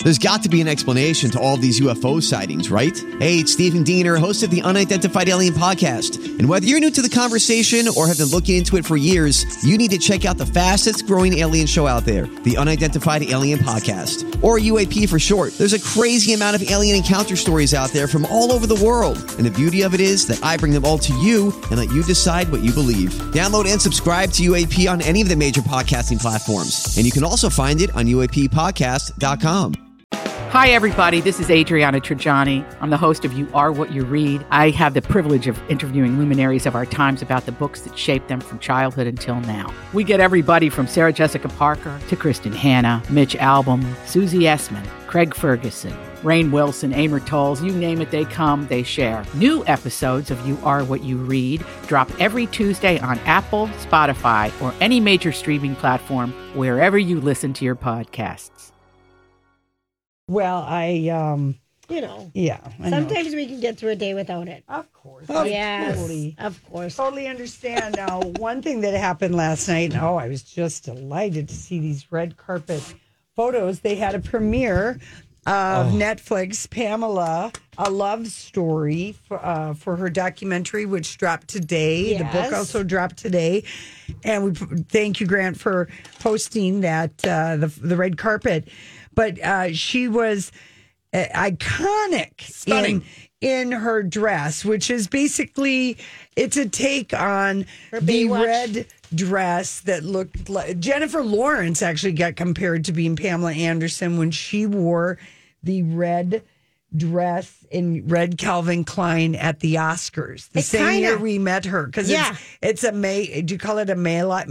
There's got to be an explanation to all of these UFO sightings, right? Hey, it's Stephen Diener, host of the Unidentified Alien Podcast. And whether you're new to the conversation or have been looking into it for years, you need to check out the fastest growing alien show out there, the Unidentified Alien Podcast, or UAP for short. There's a crazy amount of alien encounter stories out there from all over the world. And the beauty of it is that I bring them all to you and let you decide what you believe. Download and subscribe to UAP on any of the major podcasting platforms. And you can also find it on UAPpodcast.com. Hi, everybody. This is Adriana Trajani. I'm the host of You Are What You Read. I have the privilege of interviewing luminaries of our times about the books that shaped them from childhood until now. We get everybody from Sarah Jessica Parker to Kristen Hanna, Mitch Albom, Susie Essman, Craig Ferguson, Rainn Wilson, Amor Tolls, you name it, they come, they share. New episodes of You Are What You Read drop every Tuesday on Apple, Spotify, or any major streaming platform wherever you listen to your podcasts. Well, Yeah. Sometimes we can get through a day without it. Of course. Yes. Totally. Of course. Totally understand. Now, one thing that happened last night, I was just delighted to see these red carpet photos. They had a premiere of Netflix, Pamela, A Love Story for her documentary, which dropped today. Yes. The book also dropped today. And we thank you, Grant, for posting that, the red carpet. But she was iconic, stunning in her dress, which is basically, it's a take on Her the Baywatch. red dress that looked like Jennifer Lawrence actually got compared to being Pamela Anderson when she wore the red dress in red Calvin Klein at the Oscars the same year we met her, because it's a do you call it a mallet?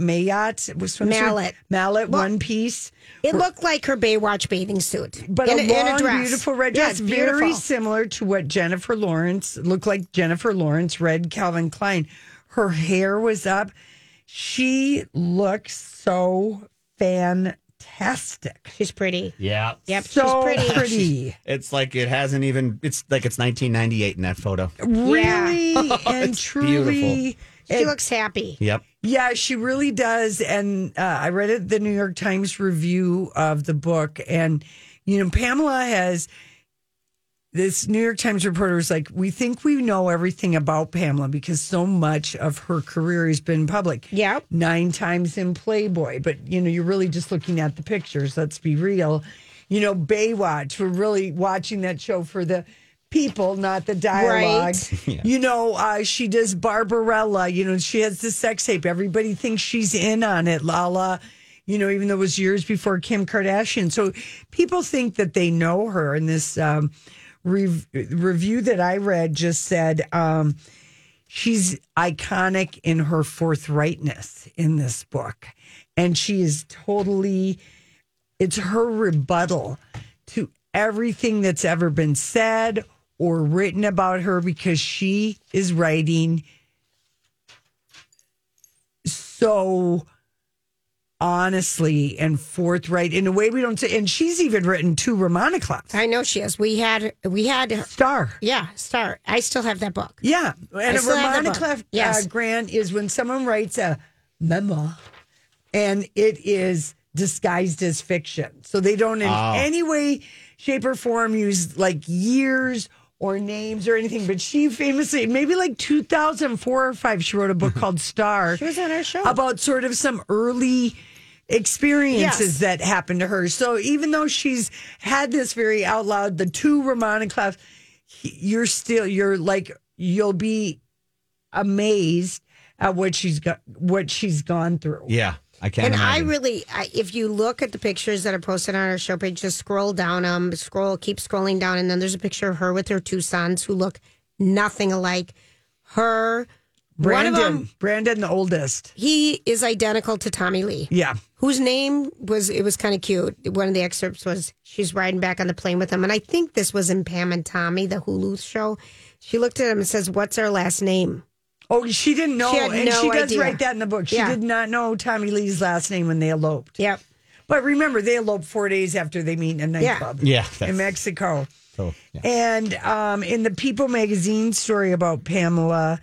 Mallet, one piece. It looked like her Baywatch bathing suit, but in a long, a dress. beautiful red dress, very similar to what Jennifer Lawrence looked like. Jennifer Lawrence, red Calvin Klein. Her hair was up. She looks so fantastic. She's pretty. Yeah. Yep. So she's pretty. It's like it hasn't even, it's like it's 1998 in that photo. Really and It's truly. She looks happy. Yep. Yeah, she really does. And I read the New York Times review of the book. And, Pamela has, this New York Times reporter was like, we think we know everything about Pamela because so much of her career has been public. Yep. 9 times in Playboy. But, you're really just looking at the pictures. Let's be real. Baywatch, we're really watching that show for the people, not the dialogue. Right. Yeah. She does Barbarella. She has the sex tape. Everybody thinks she's in on it, Lala. Even though it was years before Kim Kardashian. So people think that they know her. And this review that I read just said she's iconic in her forthrightness in this book. And she is totally, it's her rebuttal to everything that's ever been said or written about her, because she is writing so honestly and forthright in a way we don't say. And she's even written 2 Romana Clubs. I know she is. We had Star. Yeah, Star. I still have that book. Yeah. And a still have Romana the book. Club Yes. grant is when someone writes a memoir and it is disguised as fiction. So they don't in any way, shape, or form use like years or names or anything. But she famously, maybe like 2004 or 5, she wrote a book called Star. She was on our show. About sort of some early experiences that happened to her. So even though she's had this very out loud, the 2 Romana Clubs, you'll be amazed at what she's gone through. Yeah. I can't And imagine. if you look at the pictures that are posted on our show page, just scroll down keep scrolling down, and then there's a picture of her with her 2 sons who look nothing alike. Her, Brandon, the oldest. he is identical to Tommy Lee. Yeah. Whose name was kind of cute. One of the excerpts was she's riding back on the plane with him. And I think this was in Pam and Tommy, the Hulu show. She looked at him and says, "What's our last name?" Oh, she didn't know. She had and no she does idea. write that in the book. She Yeah. did not know Tommy Lee's last name when they eloped. Yep. But remember, they eloped 4 days after they meet in a nightclub in Mexico. So, yeah. And in the People magazine story about Pamela,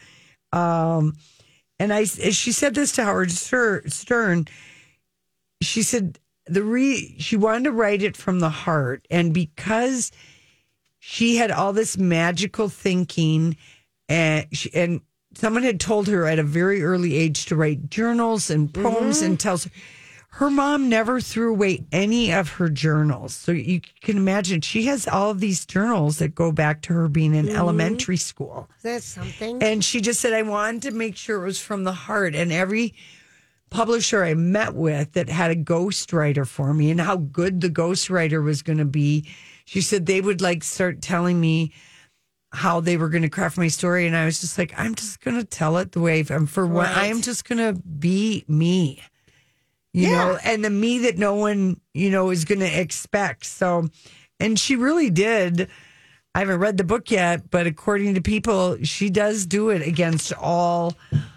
and she said this to Howard Stern, she said she wanted to write it from the heart, and because she had all this magical thinking, and someone had told her at a very early age to write journals and poems, and tells her mom never threw away any of her journals. So you can imagine she has all of these journals that go back to her being in elementary school. That's something. And she just said, I wanted to make sure it was from the heart. And every publisher I met with that had a ghostwriter for me and how good the ghostwriter was going to be, she said they would like start telling me how they were going to craft my story. And I was just like, I'm just going to tell it the way I am just going to be me, you know, and the me that no one, is going to expect. So, and she really did. I haven't read the book yet, but according to people, she does do it against all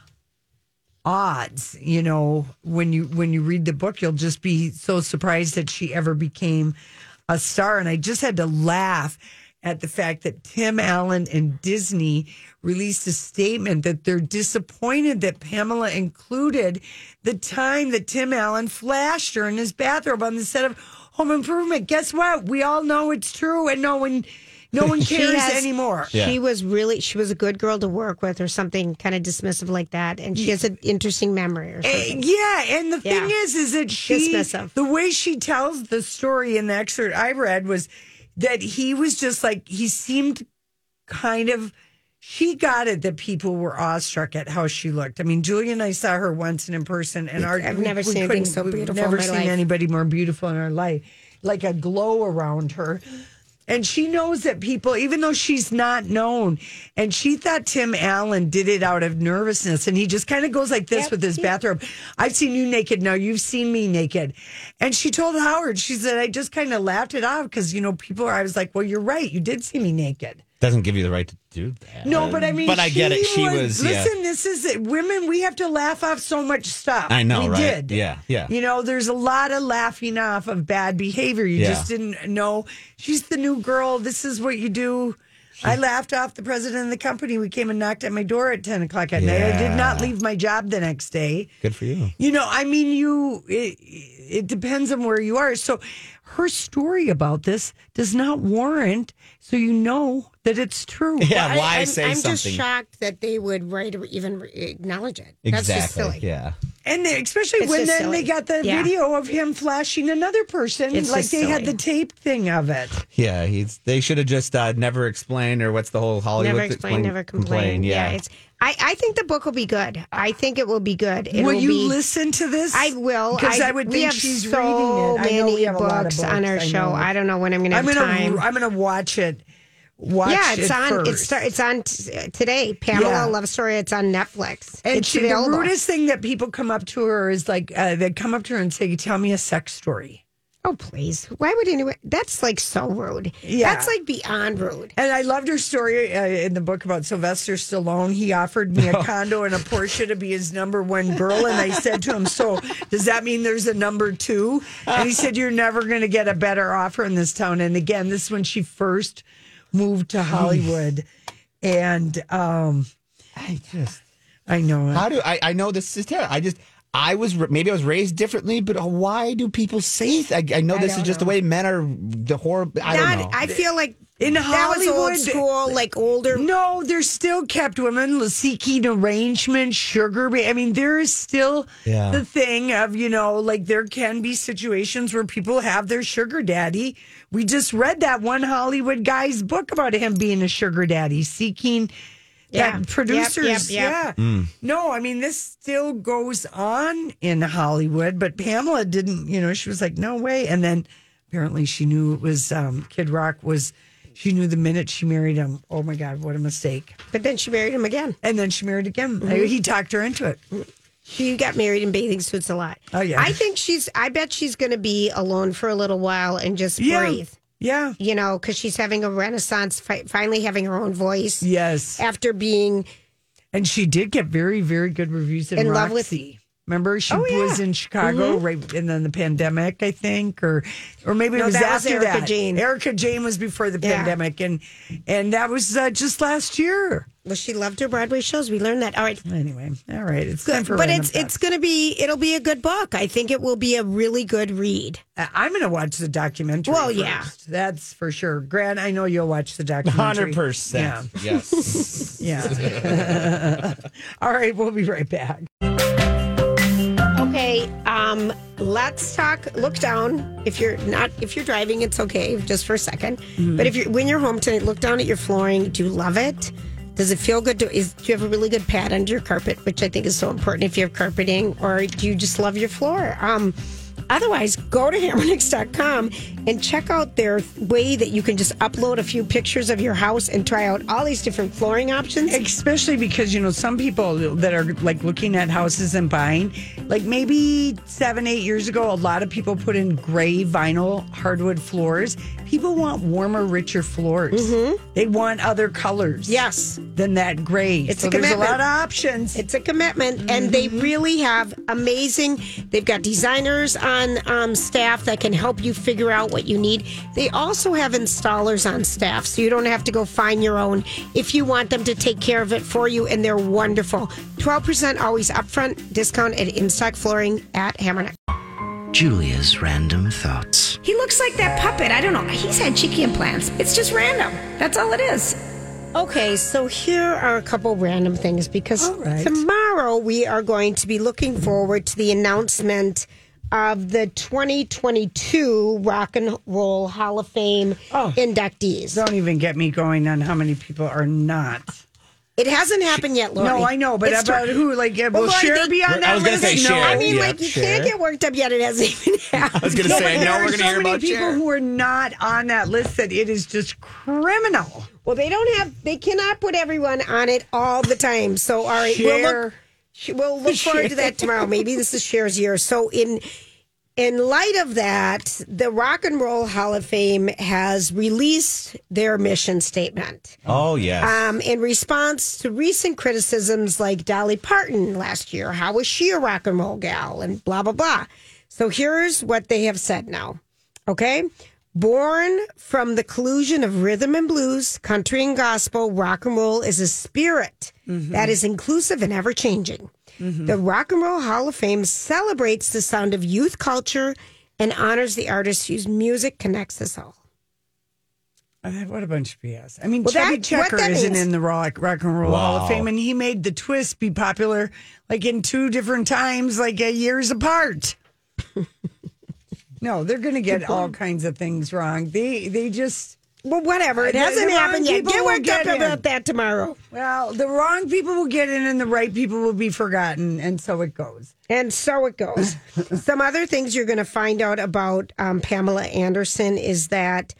odds. When you read the book, you'll just be so surprised that she ever became a star. And I just had to laugh at the fact that Tim Allen and Disney released a statement that they're disappointed that Pamela included the time that Tim Allen flashed her in his bathrobe on the set of Home Improvement. Guess what? We all know it's true, and no one cares anymore. Yeah. She was a good girl to work with, or something kind of dismissive like that, and she has an interesting memory or something. And the thing is that dismissive. The way she tells the story in the excerpt I read was that he was just like, he seemed kind of, she got it that people were awestruck at how she looked. I mean, Julia and I saw her once in person, and I've never seen anything so beautiful. Never seen anybody more beautiful in our life, like a glow around her. And she knows that people, even though she's not known, and she thought Tim Allen did it out of nervousness. And he just kind of goes like this with his bathrobe. I've seen you naked. Now you've seen me naked. And she told Howard, she said, I just kind of laughed it off because, I was like, well, you're right. You did see me naked. Doesn't give you the right to do that. No, but I mean, I get it. She was. Listen, this is it. Women. We have to laugh off so much stuff. I know, we right? Did. Yeah. There's a lot of laughing off of bad behavior. You just didn't know. She's the new girl. This is what you do. I laughed off the president of the company who came and knocked at my door at 10 o'clock at night. I did not leave my job the next day. Good for you. It depends on where you are. So her story about this does not warrant, so that it's true. Yeah, why say I'm something? I'm just shocked that they would write or even acknowledge it. Exactly. That's just silly. Yeah. And especially when then they got the video of him flashing another person, it's like they had the tape thing of it. Yeah, they should have just never explained, or what's the whole Hollywood? Never explain, never complain. Yeah. I think the book will be good. I think it will be good. Will you listen to this? I will. Because I would think she's reading it. I know we have a lot of books on our show. I don't know when I'm going to have time. I'm going to watch it. It's on today. Pamela Love Story. It's on Netflix. And the rudest thing that people come up to her is like they come up to her and say, "Tell me a sex story." Oh, please. Why would anyone? That's like so rude. Yeah. That's like beyond rude. And I loved her story in the book about Sylvester Stallone. He offered me a condo and a Porsche to be his number one girl. And I said to him, so does that mean there's a number two? And he said, you're never going to get a better offer in this town. And again, this is when she first moved to Hollywood. And I know. I know this is terrible. I was raised differently, but why do people say that? I know this is just the way men are. The horrible. I don't know. I feel like in Hollywood, that was old school, like older. No, there's still kept women seeking arrangement, sugar. I mean, there is still the thing of like there can be situations where people have their sugar daddy. We just read that one Hollywood guy's book about him being a sugar daddy, seeking. That producers, No, I mean, this still goes on in Hollywood, but Pamela didn't, she was like, no way. And then apparently she knew it was Kid Rock she knew the minute she married him. Oh my God, what a mistake. But then she married him again. And then she married again. Mm-hmm. He talked her into it. She got married in bathing suits a lot. Oh, yeah. I bet she's going to be alone for a little while and just breathe. Yeah. Because she's having a renaissance, finally having her own voice. Yes. After being. And she did get very, very good reviews in Roxy. Love with. Remember, she was in Chicago right, and then the pandemic, I think, or maybe it was after that. Jane. Erica Jane was before the pandemic, and that was just last year. Well, she loved her Broadway shows. We learned that. All right. Anyway, all right. It's time for But Random it's going to be, it'll be a good book. I think it will be a really good read. I'm going to watch the documentary. Well, first. yeah. That's for sure. Grant, I know you'll watch the documentary. 100%. Yeah. Yes. Yeah. All right. We'll be right back. Okay, let's talk. Look down. If you're driving, it's okay, just for a second. Mm-hmm. But when you're home tonight, look down at your flooring. Do you love it? Does it feel good? Do you have a really good pad under your carpet, which I think is so important if you have carpeting, or do you just love your floor? Otherwise, go to Hammernix.com and check out their way that you can just upload a few pictures of your house and try out all these different flooring options. Especially because, some people that are like looking at houses and buying, like maybe 7-8 years ago, a lot of people put in gray vinyl hardwood floors. People want warmer, richer floors. Mm-hmm. They want other colors. Yes. Than that gray. It's a there's commitment. a lot of options. It's a commitment, and they really have amazing. They've got designers on staff that can help you figure out what you need. They also have installers on staff, so you don't have to go find your own if you want them to take care of it for you, and they're wonderful. 12% always upfront discount at in-stock flooring at Hammernix. Julia's random thoughts. He looks like that puppet. I don't know. He's had cheeky implants. It's just random. That's all it is. Okay, so here are a couple random things because tomorrow we are going to be looking forward to the announcement of the 2022 Rock and Roll Hall of Fame inductees. Don't even get me going on how many people are not. It hasn't happened yet, Lori. No, I know, but about who? Like, will Cher be on that I was going to list? say Cher. I mean, Yeah, you Cher. can't get worked up yet. It hasn't even happened. I was going to say, I know we're going to so hear many about people Cher. who are not on that list that it is just criminal. Well, they cannot put everyone on it all the time. So, all right, Cher. we'll look forward to that tomorrow. Maybe this is Cher's year. So, in light of that, the Rock and Roll Hall of Fame has released their mission statement. Oh, yes. In response to recent criticisms like Dolly Parton last year. How was she a rock and roll gal? And blah, blah, blah. So here's what they have said now. Okay? Born from the collusion of rhythm and blues, country and gospel, rock and roll is a spirit that is inclusive and ever-changing. The Rock and Roll Hall of Fame celebrates the sound of youth culture and honors the artists whose music connects us all. What a bunch of BS. I mean, Well, Chubby what Checker that isn't means- in the Rock and Roll Hall of Wow. Fame, and he made the twist be popular like in 2 different times, like years apart. No, they're going to get all kinds of things wrong. They just... Well, whatever. It The hasn't wrong happened yet. people Get will worked up get in. about that tomorrow. Well, the wrong people will get in and the right people will be forgotten, and so it goes. And so it goes. Some other things you're going to find out about Pamela Anderson is that,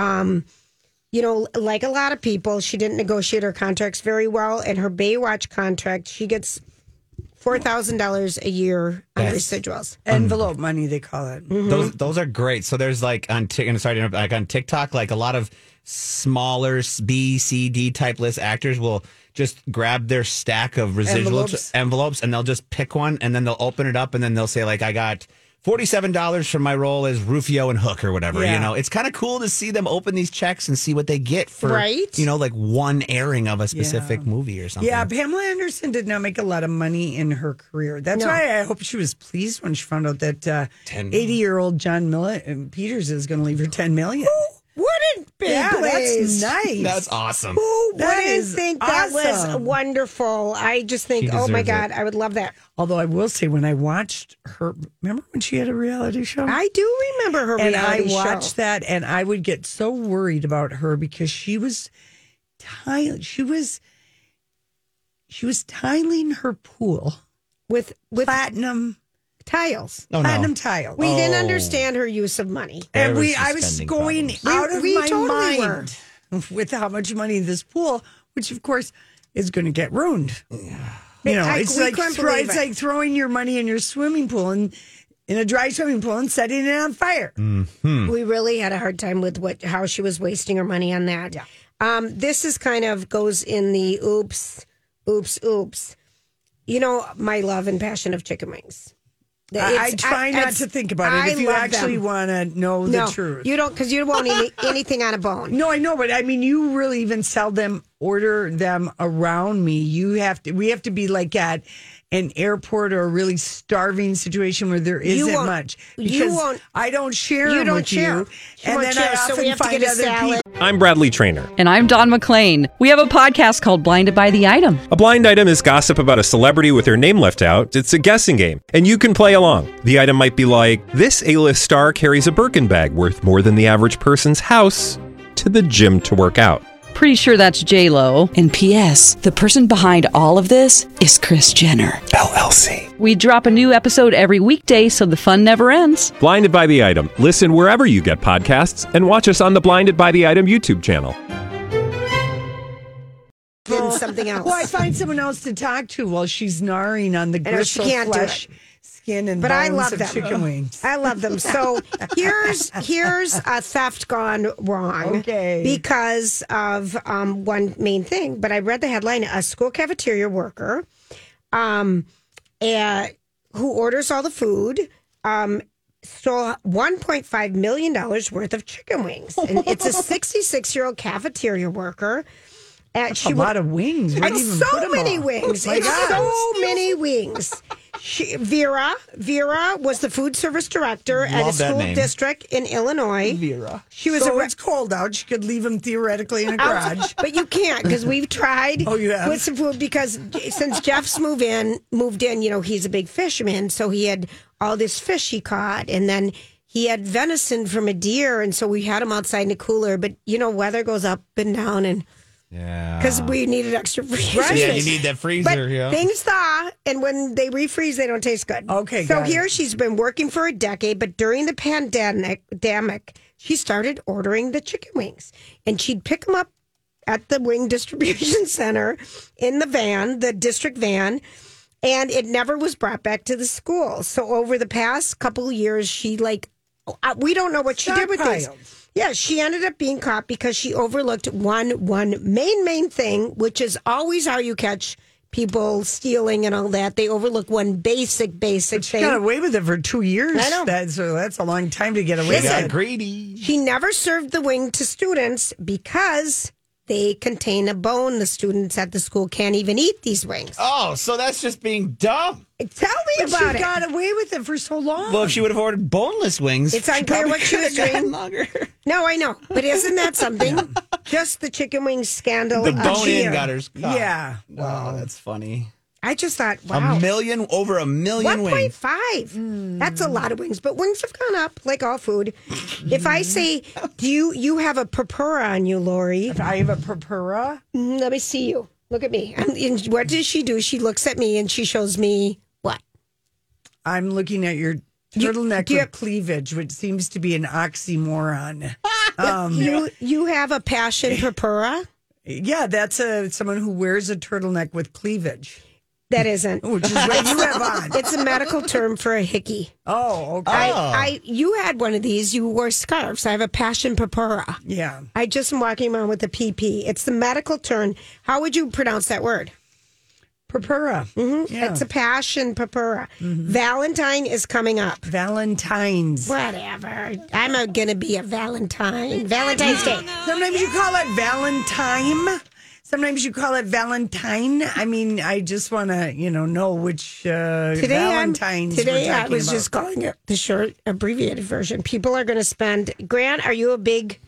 like a lot of people, she didn't negotiate her contracts very well. And her Baywatch contract, she gets $4,000 a year on residuals. Envelope money, they call it. Those are great. So there's like on TikTok, like a lot of smaller B, C, D type list actors will just grab their stack of residual envelopes and they'll just pick one and then they'll open it up and then they'll say like, I got $47 for my role as Rufio and Hook or whatever. Yeah. It's kind of cool to see them open these checks and see what they get for, Right. like one airing of a specific movie or something. Yeah, Pamela Anderson did not make a lot of money in her career. That's why I hope she was pleased when she found out that 80-year-old John Peters is going to leave her $10 million. Wouldn't be pleased. That's nice. That's awesome. Who That wouldn't is think that was awesome. wonderful? I just think, She oh my deserves God, I would love that. Although I will say, when I watched her, remember when she had a reality show? I do remember her and I reality watched show. that, and I would get so worried about her because she was tiling her pool with platinum tiles. platinum tile. We didn't understand her use of money. And There I was spending going problems. out of We my totally mind with how much money in this pool, which of course is going to get ruined. It's we like couldn't believe it. throwing your money in your swimming pool and in a dry swimming pool and setting it on fire. We really had a hard time with how she was wasting her money on that. Yeah. This is kind of goes in the oops. My love and passion of chicken wings. I try not to think about it if you actually want to know the truth. You don't, because you won't eat anything on a bone. No, I know, but I mean, you really even sell them order them around me. We have to be like at an airport or a really starving situation where there isn't much. Because I don't share them with you. And then I often find other people. I'm Bradley Trainer. And I'm Don McClain. We have a podcast called Blinded by the Item. A blind item is gossip about a celebrity with their name left out. It's a guessing game, and you can play along. The item might be like, this A-list star carries a Birkin bag worth more than the average person's house to the gym to work out. Pretty sure that's J-Lo. And P.S. the person behind all of this is Kris Jenner, LLC. We drop a new episode every weekday so the fun never ends. Blinded by the Item. Listen wherever you get podcasts and watch us on the Blinded by the Item YouTube channel. Something else. Well, I find someone else to talk to while she's gnawing on the gristle flesh, skin, and bones of chicken wings. I love them. So here's a theft gone wrong. Okay. Because of one main thing. But I read the headline: a school cafeteria worker, who orders all the food, stole $1.5 million worth of chicken wings, and it's a 66-year-old cafeteria worker. That's a lot of wings. It's so many wings. It's so many wings. Vera was the food service director at a school district in Illinois. Vera. It's cold out. She could leave them theoretically in a garage. But you can't, because we've tried with some food, because since Jeff's moved in, he's a big fisherman. So he had all this fish he caught, and then he had venison from a deer. And so we had him outside in the cooler. But, weather goes up and down, and because we needed extra freezer. Right. Yeah, you need that freezer. But things thaw, and when they refreeze, they don't taste good. Okay, so here she's been working for a decade, but during the pandemic, she started ordering the chicken wings, and she'd pick them up at the wing distribution center in the district van, and it never was brought back to the school. So over the past couple of years, she we don't know what she did with these. Yeah, she ended up being caught because she overlooked one main thing, which is always how you catch people stealing and all that. They overlook one basic thing. She got away with it for 2 years. I know. That's a long time to get away with it. Greedy. She never served the wing to students because they contain a bone. The students at the school can't even eat these wings. Oh, so that's just being dumb. Tell me about it. She got away with it for so long. Well, if she would have ordered boneless wings, it's unclear what she was doing. Longer. No, I know. But isn't that something? Just the chicken wing scandal. The bone-in got her caught. Yeah. Wow, that's funny. I just thought, wow. Over a million wings. 1.5. That's a lot of wings. But wings have gone up, like all food. If I say, do you have a purpura on you, Lori? If I have a purpura? Let me see you. Look at me. And what does she do? She looks at me and she shows me what? I'm looking at your turtleneck with cleavage, which seems to be an oxymoron. You have a passion purpura? Yeah, that's someone who wears a turtleneck with cleavage. That isn't. Which is what you have on. It's a medical term for a hickey. Oh, okay. You had one of these. You wore scarves. I have a passion purpura. Yeah. I just am walking around with a PP. It's the medical term. How would you pronounce that word? Purpura. Mm-hmm. Yeah. It's a passion purpura. Mm-hmm. Valentine is coming up. Valentine's. Whatever. I'm going to be a Valentine. Valentine's Day. Sometimes you call it Valentine. Sometimes you call it Valentine. I mean, I just want to, know which Valentines Today we're I talking was about. just calling it the short, abbreviated version. People are going to spend... Grant, are you a big...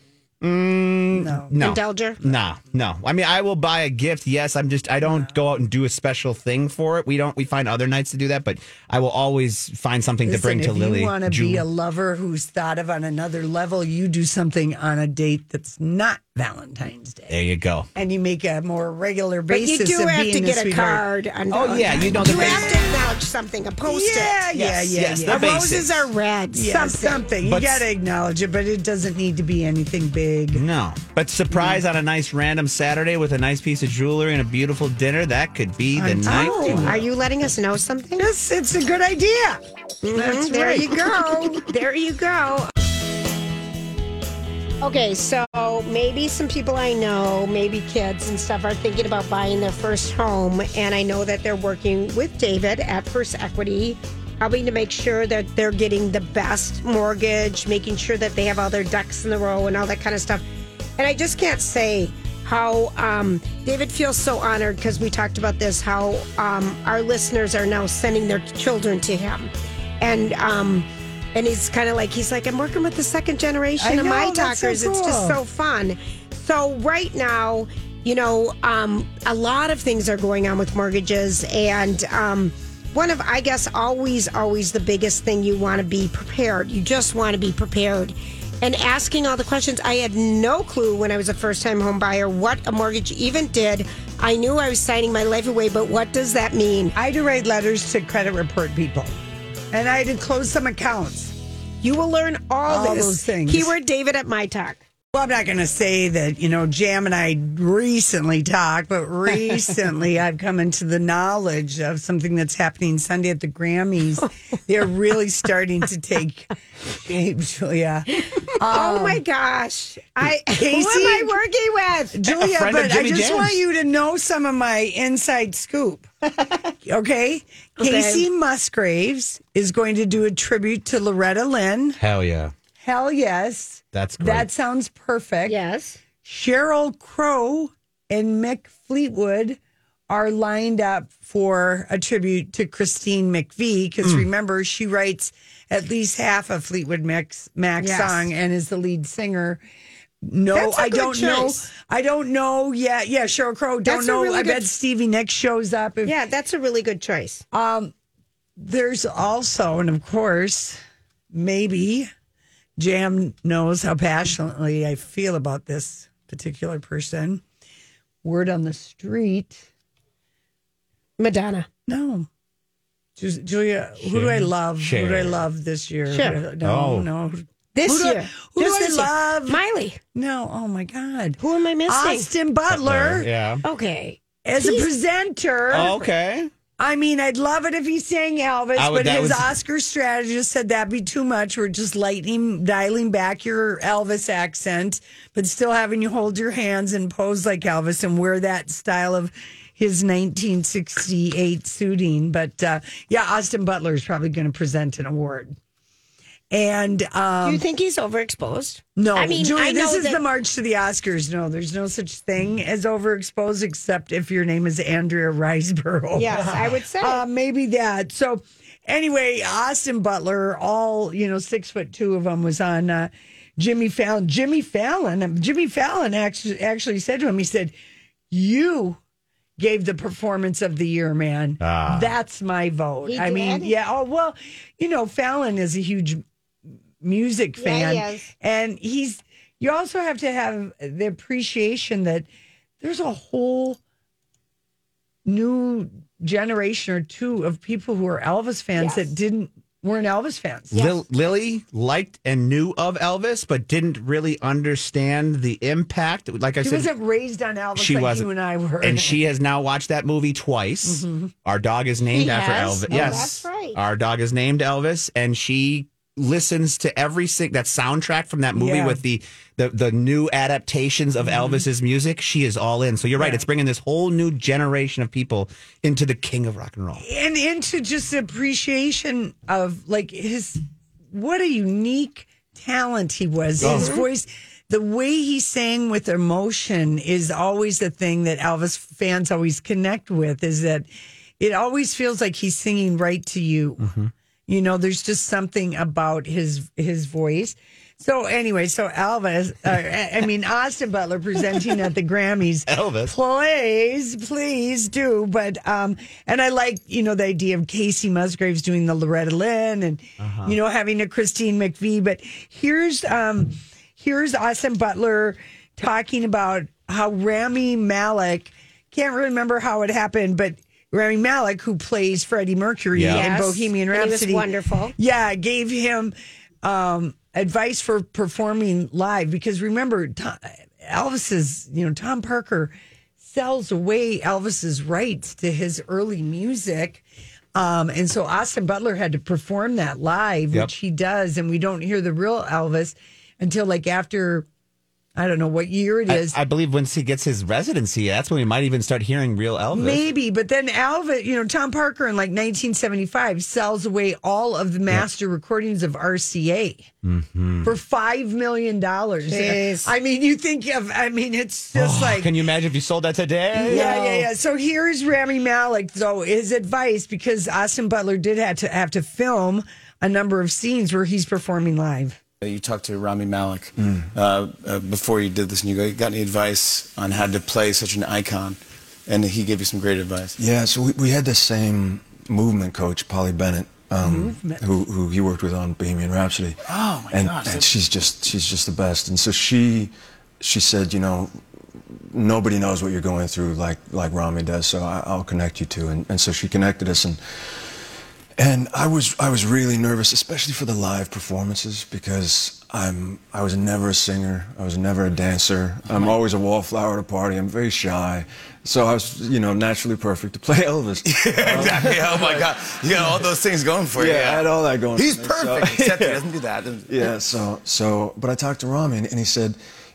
No. Indulger? No. I mean, I will buy a gift. Yes, I don't go out and do a special thing for it. We find other nights to do that, but I will always find something to bring to Lily. If you want to be a lover who's thought of on another level, you do something on a date that's not Valentine's Day. There you go. And you make a more regular But basis you do of have being to get a sweetheart. card. On Oh, yeah. You know you have to acknowledge something, a post-it. Yeah. The Our basics. roses are red. Yeah, something. something. You got to acknowledge it, but it doesn't need to be anything big. No. But surprise on a nice random Saturday with a nice piece of jewelry and a beautiful dinner, that could be the night. Are you letting us know something? Yes, it's a good idea. That's there right. you go. There you go. Okay, so maybe some people I know, maybe kids and stuff, are thinking about buying their first home. And I know that they're working with David at First Equity, helping to make sure that they're getting the best mortgage, making sure that they have all their ducks in a row and all that kind of stuff. And I just can't say David feels so honored because we talked about this, how our listeners are now sending their children to him. And he's kind of like, I'm working with the second generation of My Talkers. So cool. It's just so fun. So right now, a lot of things are going on with mortgages. And one of, I guess, always the biggest thing, you want to be prepared. You just want to be prepared. And asking all the questions. I had no clue when I was a first-time home buyer what a mortgage even did. I knew I was signing my life away, but what does that mean? I had to write letters to credit report people. And I had to close some accounts. You will learn all this. Those things. Keyword David at My Talk. Well, I'm not going to say that, Jam and I recently talked, but recently I've come into the knowledge of something that's happening Sunday at the Grammys. They're really starting to take shape, Julia. Oh my gosh. Casey, who am I working with? Julia, but I just want you to know some of my inside scoop. Okay? Casey Musgraves is going to do a tribute to Loretta Lynn. Hell yeah. Hell yes. That's great. That sounds perfect. Yes. Sheryl Crow and Mick Fleetwood are lined up for a tribute to Christine McVie because remember, she writes at least half of Fleetwood Mac's song and is the lead singer. No, I don't know. I don't know. Yeah, Sheryl Crow. Don't know. Really I bet Stevie Nicks shows up. Yeah, that's a really good choice. There's also, and of course, maybe Jam knows how passionately I feel about this particular person. Word on the street. Madonna. No. Julia, who do I love? Who do I love this year? Cher. No. This year. Who do I love? Miley. No. Oh, my God. Who am I missing? Austin Butler. Yeah. Okay. As a presenter. Okay. I mean, I'd love it if he sang Elvis, but his Oscar strategist said that'd be too much. We're just dialing back your Elvis accent, but still having you hold your hands and pose like Elvis and wear that style of his 1968 suiting. But Austin Butler is probably going to present an award. And do you think he's overexposed? No, I mean, Julia, this is the march to the Oscars. No, there's no such thing as overexposed, except if your name is Andrea Riseborough. Yes, I would say maybe that. So, anyway, Austin Butler, all 6'2" of them, was on Jimmy Fallon. Jimmy Fallon actually said to him, he said, "You gave the performance of the year, man. That's my vote." I mean, Fallon is a huge music fan, and you also have to have the appreciation that there's a whole new generation or two of people who are Elvis fans that weren't Elvis fans. Lily liked and knew of Elvis, but didn't really understand the impact. Like I said, she wasn't raised on Elvis you and I were. And she has now watched that movie twice. Mm-hmm. Our dog is named after Elvis. Oh, yes, that's right. Our dog is named Elvis, and she listens to that soundtrack from that movie with the new adaptations of Elvis's music. She is all in. So you're right. It's bringing this whole new generation of people into the king of rock and roll. And into just the appreciation of what a unique talent he was. His voice, the way he sang with emotion is always the thing that Elvis fans always connect with, is that it always feels like he's singing right to you. Mm-hmm. There's just something about his voice. So anyway, Austin Butler presenting at the Grammys. Elvis. Please do. But, and I like, the idea of Casey Musgraves doing the Loretta Lynn and, having a Christine McVie. But here's Austin Butler talking about how Rami Malek, can't remember how it happened, but Rami Malek, who plays Freddie Mercury in Bohemian Rhapsody. He was wonderful. Yeah, gave him advice for performing live. Because remember, Elvis's, Tom Parker sells away Elvis's rights to his early music. And so Austin Butler had to perform that live, which he does. And we don't hear the real Elvis until after I don't know what year it is. I believe once he gets his residency, that's when we might even start hearing real Elvis. Maybe, but then Elvis, Tom Parker in like 1975 sells away all of the master recordings of RCA for $5 million. Jeez. I mean, it's just like. Can you imagine if you sold that today? Yeah. So here's Rami Malek, though, his advice, because Austin Butler did have to film a number of scenes where he's performing live. You talked to Rami Malek before you did this, and you got any advice on how to play such an icon? And he gave you some great advice. Yeah, so we had the same movement coach, Polly Bennett, who he worked with on Bohemian Rhapsody. Oh my gosh! And she's just the best. And so she said, nobody knows what you're going through like Rami does, so I'll connect you to. And so she connected us, and I was really nervous, especially for the live performances, because I was never a singer, I was never a dancer. I'm always a wallflower at a party. I'm very shy, so I was naturally perfect to play Elvis. Yeah, exactly. Oh my God, you got all those things going for you. Yeah, I had all that going. He's perfect, except he doesn't do that. Yeah. So, but I talked to Rami, and he said,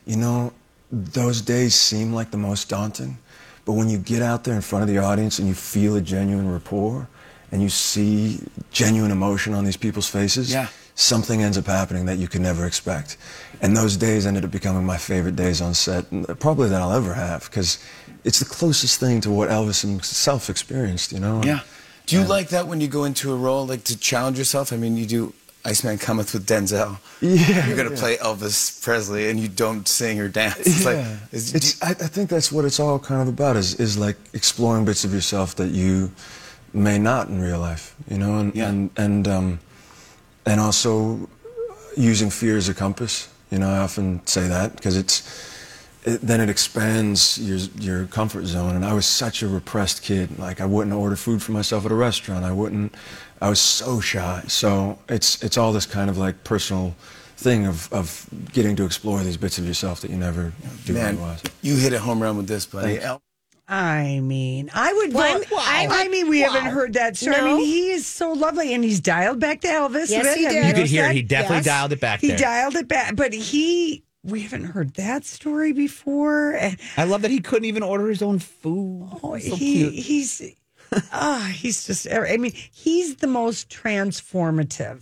those days seem like the most daunting, but when you get out there in front of the audience and you feel a genuine rapport, and you see genuine emotion on these people's faces, something ends up happening that you could never expect. And those days ended up becoming my favorite days on set, probably that I'll ever have, because it's the closest thing to what Elvis himself experienced, Yeah. Do you like that when you go into a role, like to challenge yourself? I mean, you do Iceman Cometh with Denzel. Yeah. You're going to play Elvis Presley, and you don't sing or dance. I think that's what it's all kind of about, is like exploring bits of yourself that you may not in real life, and also using fear as a compass. I often say that because then it expands your comfort zone. And I was such a repressed kid. Like, I wouldn't order food for myself at a restaurant. I was so shy. So it's all this kind of like personal thing of getting to explore these bits of yourself that you never do otherwise. You hit a home run with this, buddy. I mean, I would. We haven't heard that story. No. I mean, he is so lovely, and he's dialed back to Elvis. Yes, he did. You could hear he definitely dialed it back. He dialed it back, but we haven't heard that story before. And I love that he couldn't even order his own food. Oh, so cute. He's just. I mean, he's the most transformative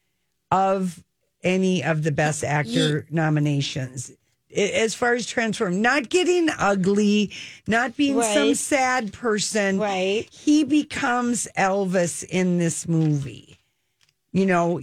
of any of the Best Actor nominations. As far as transform, not getting ugly, not being some sad person. Right. He becomes Elvis in this movie. He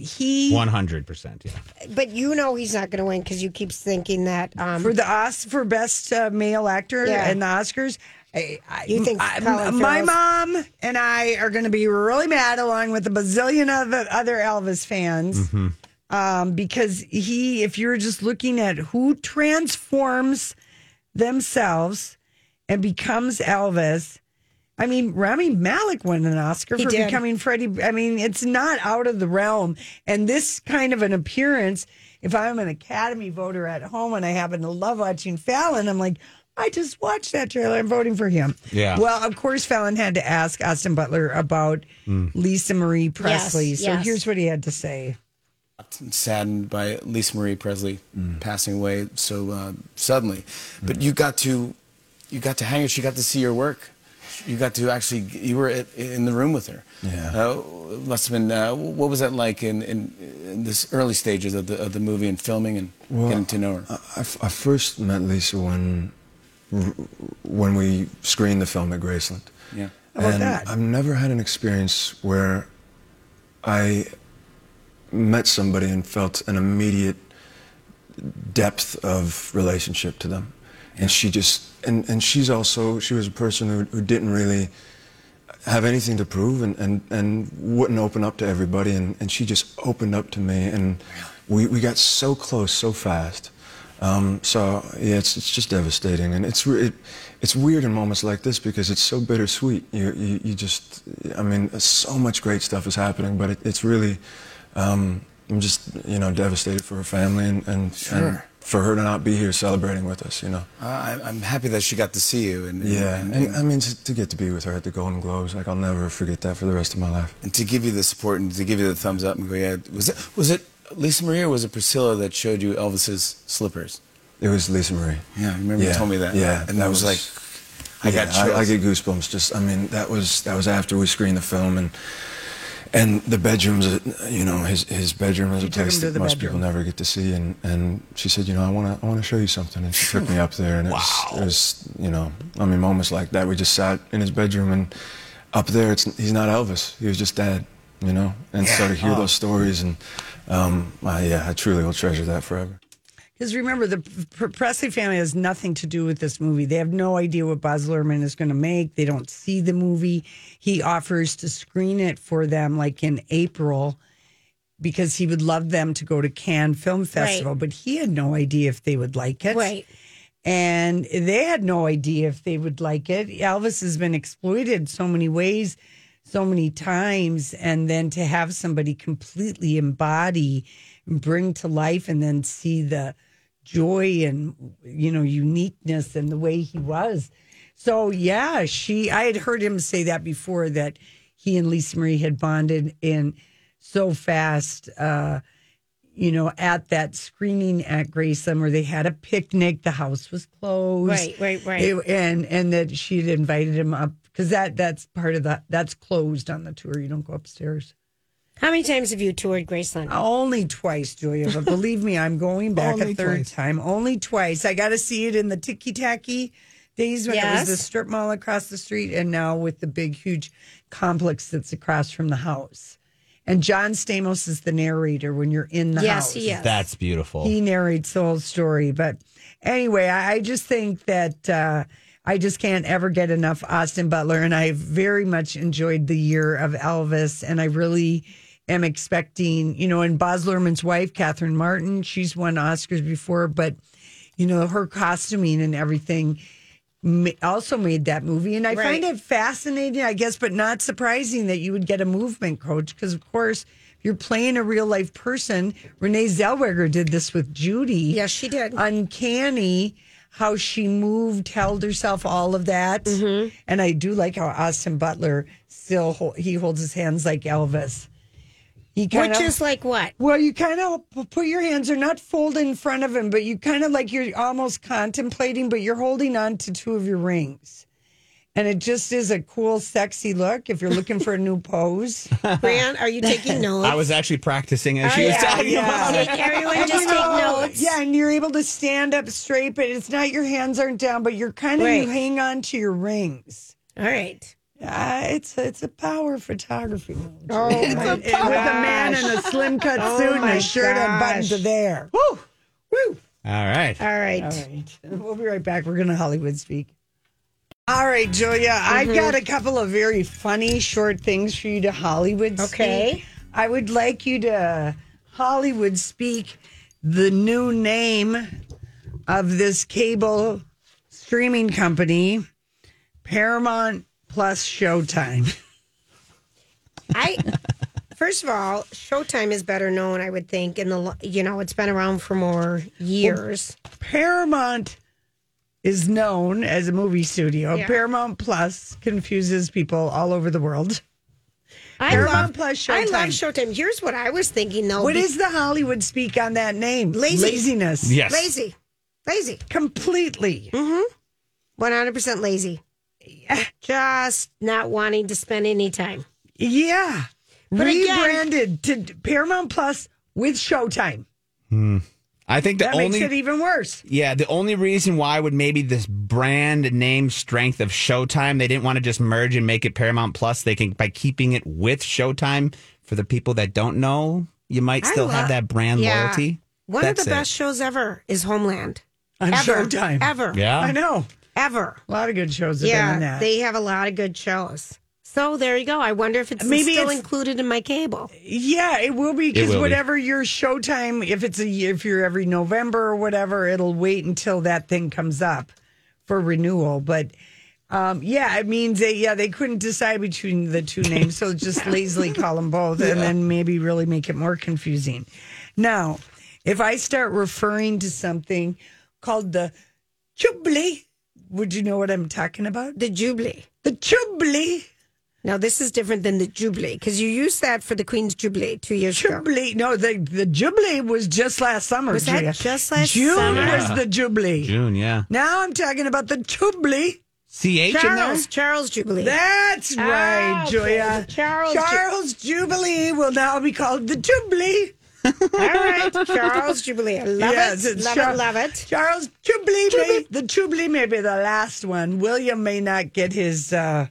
100%. Yeah. But he's not going to win because you keep thinking that for best male actor and the Oscars. You think my mom and I are going to be really mad, along with a bazillion of other Elvis fans. Mm-hmm. Because if you're just looking at who transforms themselves and becomes Elvis, I mean, Rami Malek won an Oscar for becoming Freddie. I mean, it's not out of the realm. And this kind of an appearance, if I'm an Academy voter at home and I happen to love watching Fallon, I'm like, I just watched that trailer. I'm voting for him. Yeah. Well, of course, Fallon had to ask Austin Butler about Lisa Marie Presley. So here's what he had to say. Saddened by Lisa Marie Presley passing away so suddenly, but you got to hang her. She got to see your work. You got to you were in the room with her. Yeah, must have been. What was that like in this early stages of the movie and filming and getting to know her? I first met Lisa when we screened the film at Graceland. Yeah, how about that? I've never had an experience where I met somebody and felt an immediate depth of relationship to them. And she just, and she was a person who didn't really have anything to prove and wouldn't open up to everybody. And she just opened up to me, and we got so close so fast. It's just devastating. And it's weird in moments like this because it's so bittersweet. You just, I mean, so much great stuff is happening, but it's really, I'm just, devastated for her family and for her to not be here celebrating with us, I'm happy that she got to see you. And I mean, to get to be with her at the Golden Globes, like, I'll never forget that for the rest of my life. And to give you the support and to give you the thumbs up and go, yeah, was it Lisa Marie or was it Priscilla that showed you Elvis's slippers? It was Lisa Marie. Yeah, I remember you told me that. Yeah, and that was like, I got chills. I get goosebumps. Just, I mean, that was after we screened the film, and the bedrooms, you know, his bedroom is a place that most people never get to see. And she said, you know, I want to show you something. And she took me up there, and it was, you know, I mean, moments like that. We just sat in his bedroom, and up there, he's not Elvis. He was just Dad, you know. And so to hear those stories, and I truly will treasure that forever. Because remember, the Presley family has nothing to do with this movie. They have no idea what Baz Luhrmann is going to make. They don't see the movie. He offers to screen it for them like in April because he would love them to go to Cannes Film Festival. Right. But he had no idea if they would like it. Right. And they had no idea if they would like it. Elvis has been exploited so many ways, so many times. And then to have somebody completely embody, bring to life, and then see the joy and, you know, uniqueness and the way he was. So, yeah, I had heard him say that before, that he and Lisa Marie had bonded in so fast, you know, at that screening at Graceland where they had a picnic. The house was closed. Right. And that she had invited him up because that's part of that's closed on the tour. You don't go upstairs. How many times have you toured Graceland? Only twice, Julia. But believe me, I'm going back a third time. Only twice. I got to see it in the ticky-tacky days when it was the strip mall across the street, and now with the big, huge complex that's across from the house. And John Stamos is the narrator when you're in the house. Yes, he is. That's beautiful. He narrates the whole story. But anyway, I just think that I just can't ever get enough Austin Butler, and I very much enjoyed the year of Elvis, and I really am expecting, you know, and Baz Luhrmann's wife, Catherine Martin, she's won Oscars before, but, you know, her costuming and everything also made that movie. And I find it fascinating, I guess, but not surprising that you would get a movement coach because, of course, if you're playing a real life person, Renee Zellweger did this with Judy. Yes, she did. Uncanny how she moved, held herself, all of that. Mm-hmm. And I do like how Austin Butler he holds his hands like Elvis. Which is like what? Well, you kind of put your hands, are not folded in front of him, but you kind of like you're almost contemplating, but you're holding on to two of your rings. And it just is a cool, sexy look if you're looking for a new pose. Brian, are you taking notes? I was actually practicing as she was talking about it. Everyone just take notes. Yeah, and you're able to stand up straight, but it's not your hands aren't down, but you're kind of, you hang on to your rings. All right. It's a power photography. Oh, it's with a man in a slim cut suit and a shirt and buttons to there. Woo! Woo! All right. We'll be right back. We're going to Hollywood speak. All right, Julia. I've got a couple of very funny short things for you to Hollywood speak. Okay. I would like you to Hollywood speak the new name of this cable streaming company, Paramount Plus Showtime. First of all, Showtime is better known, I would think, it's been around for more years. Well, Paramount is known as a movie studio. Yeah. Paramount Plus confuses people all over the world. I love Showtime. Here's what I was thinking, though. What is the Hollywood speak on that name? Laziness. Yes. Lazy. Completely. 100% lazy. Just not wanting to spend any time. Yeah. But rebranded to Paramount Plus with Showtime. I think that makes it even worse. Yeah, the only reason why would maybe this brand name strength of Showtime, they didn't want to just merge and make it Paramount Plus. They can, by keeping it with Showtime, for the people that don't know, you might still have that brand loyalty. One of the best shows ever is Homeland. On Showtime. Ever. Yeah. I know. Ever. A lot of good shows have been in that. They have a lot of good shows. So there you go. I wonder if it's still included in my cable. Yeah, it will be because whatever your Showtime, if you're every November or whatever, it'll wait until that thing comes up for renewal. But it means they couldn't decide between the two names, so just lazily call them both, and then maybe really make it more confusing. Now, if I start referring to something called the Jubilee, would you know what I'm talking about? The Jubilee. The Jubilee. Now, this is different than the Jubilee, because you used that for the Queen's Jubilee 2 years ago. No, the Jubilee was just last summer. Was that just last June summer? June was the Jubilee. June, yeah. Now I'm talking about the Jubilee. CH in there? Charles Jubilee. That's right, okay. Julia. Charles Jubilee will now be called the Jubilee. All right, Charles Jubilee. I love it. Love it. Charles Jubilee. The Jubilee may be the last one. William may not get his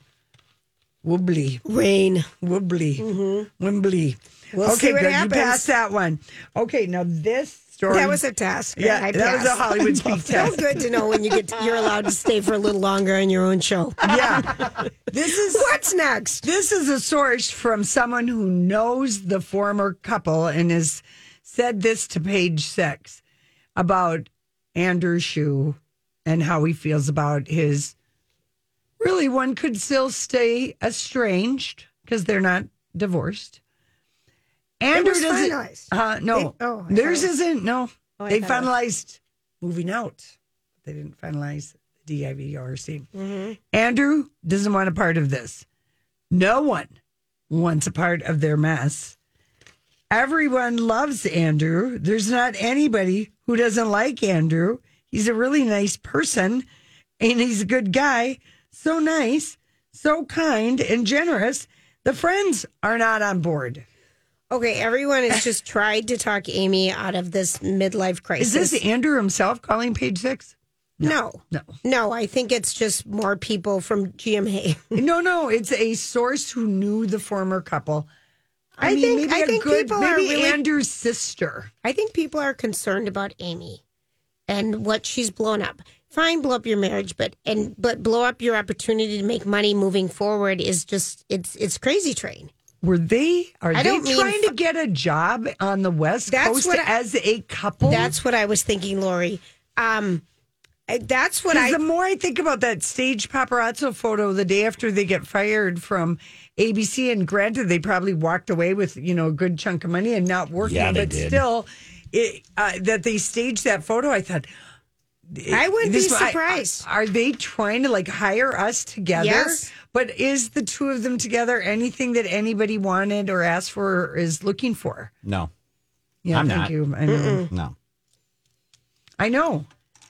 Wobbly. Rain. Wobbly. Mm-hmm. Wembley. We'll see what happens. You passed that one. Okay, now this story. That was a task. Yeah, that was a Hollywood Speak test. So good to know when you're allowed to stay for a little longer on your own show. Yeah. What's next? This is a source from someone who knows the former couple and has said this to Page 6 about Andrew Shue and how he feels about his. Really, one could still stay estranged because they're not divorced. Andrew doesn't. Finalized. No, theirs isn't. No, they finalized moving out. They didn't finalize the DIVRC. Mm-hmm. Andrew doesn't want a part of this. No one wants a part of their mess. Everyone loves Andrew. There's not anybody who doesn't like Andrew. He's a really nice person, and he's a good guy. So nice, so kind and generous. The friends are not on board. Okay, everyone has just tried to talk Amy out of this midlife crisis. Is this Andrew himself calling Page 6? No. I think it's just more people from GMA. No, it's a source who knew the former couple. I think people are really, Andrew's sister. I think people are concerned about Amy and what she's blown up. Fine, blow up your marriage, but blow up your opportunity to make money moving forward is just it's crazy train. Are they trying to get a job on the West Coast as a couple? That's what I was thinking, Lori. The more I think about that stage paparazzo photo the day after they get fired from ABC, and granted, they probably walked away with a good chunk of money and not working, but still, that they staged that photo, I thought. I wouldn't be surprised. Are they trying to hire us together? Yes. But is the two of them together anything that anybody wanted or asked for or is looking for? No. Yeah, I'm thank not. you. I know. No. I know.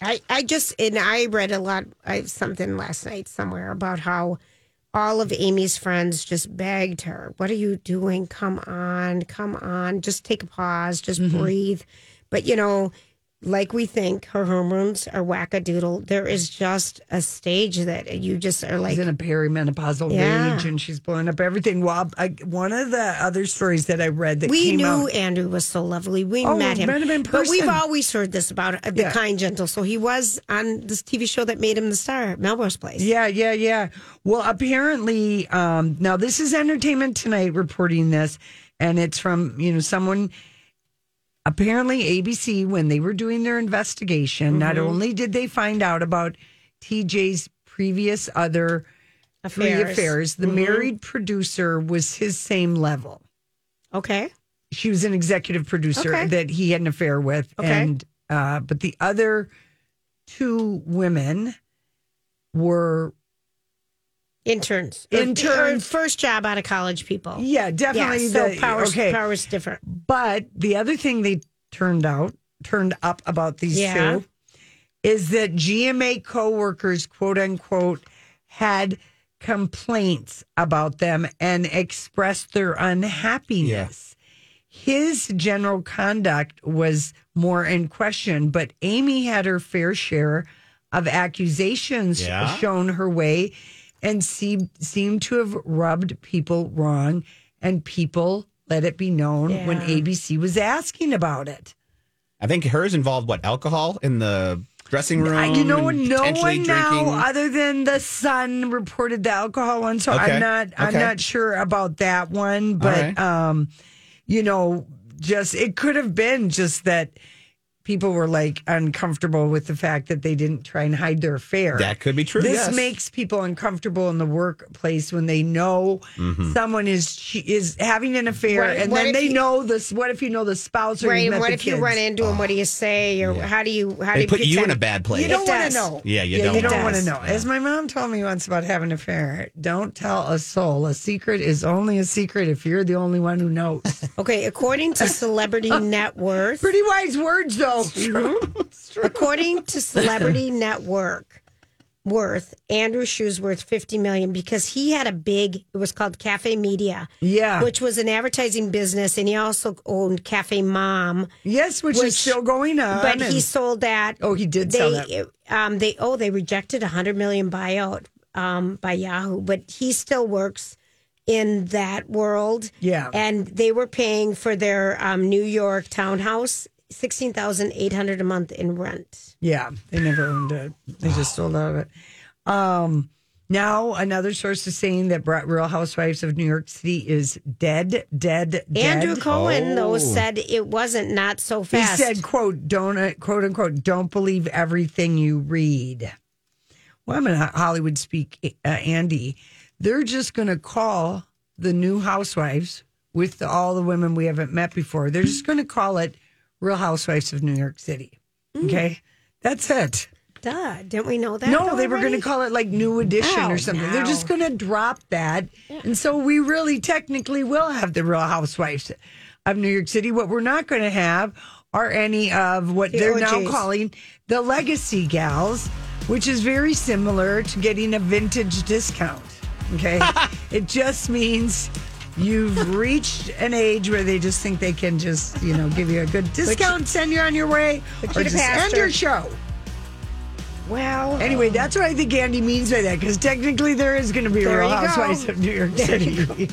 I read a lot, something last night somewhere about how all of Amy's friends just begged her, what are you doing? Come on. Just take a pause. Just breathe. But, like we think her hormones are wackadoodle. There is just a stage that you just are like. She's in a perimenopausal age and she's blowing up everything. Well, one of the other stories that I read that we came knew out, Andrew was so lovely. We met him. In person. But we've always heard this about the kind, gentle. So he was on this TV show that made him the star, Melrose Place. Yeah. Well, apparently, now this is Entertainment Tonight reporting this, and it's from, someone. Apparently, ABC, when they were doing their investigation, not only did they find out about TJ's previous other affairs, the married producer was his same level. Okay. She was an executive producer that he had an affair with. Okay. And but the other two women were interns. First job out of college people. Yeah, definitely. Yeah, so power's different. But the other thing they turned up about these two is that GMA coworkers, quote unquote, had complaints about them and expressed their unhappiness. His general conduct was more in question, but Amy had her fair share of accusations shown her way and seemed to have rubbed people wrong, and people let it be known when ABC was asking about it. I think hers involved, alcohol in the dressing room? No one now other than the Sun reported the alcohol one, so I'm not sure about that one, but, just it could have been just that people were like uncomfortable with the fact that they didn't try and hide their affair. That could be true. This makes people uncomfortable in the workplace when they know someone is having an affair, Right. and What then if they you- know this. What if you know the spouse or Right, you met and what the if you kids? run into him? What do you say? Or how do you They put you in a bad place. You don't It want to does. know. Yeah, you You don't don't want want to to. know. As my mom told me once about having an affair, don't tell a soul. A secret is only a secret if you're the only one who knows. Okay, according to Celebrity Net Worth. Pretty wise words, though. According to Celebrity Net Worth, Andrew Schu's worth $50 million because he had it was called Cafe Media. Yeah. Which was an advertising business, and he also owned Cafe Mom. Yes, which is still going on. But he sold that. Oh, he did sell that. They rejected $100 million buyout by Yahoo, but he still works in that world. Yeah. And they were paying for their New York townhouse $16,800 a month in rent. Yeah, they never owned it. They just sold out of it. Now, another source is saying that Real Housewives of New York City is dead. Andrew Cohen, though, said it wasn't not so fast. He said, quote unquote, don't believe everything you read. Well, I'm in Hollywood speak, Andy. They're just going to call the new housewives with all the women we haven't met before. They're just going to call it Real Housewives of New York City. Okay? That's it. Duh. Didn't we know that? No, they were going to call it like New Edition or something. no. They're just going to drop that. And so we really technically will have the Real Housewives of New York City. What we're not going to have are any of what they're now OGs. calling the Legacy Gals, which is very similar to getting a vintage discount. Okay? It just means you've reached an age where they just think they can just, give you a good discount, send you on your way, or just end your show. Well, anyway, that's what I think Andy means by that, because technically there is going to be a There Real you go. Housewives of New York City.